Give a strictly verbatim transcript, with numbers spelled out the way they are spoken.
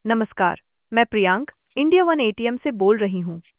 नमस्कार, मैं Priyank, India one ATM से बोल रही हूँ।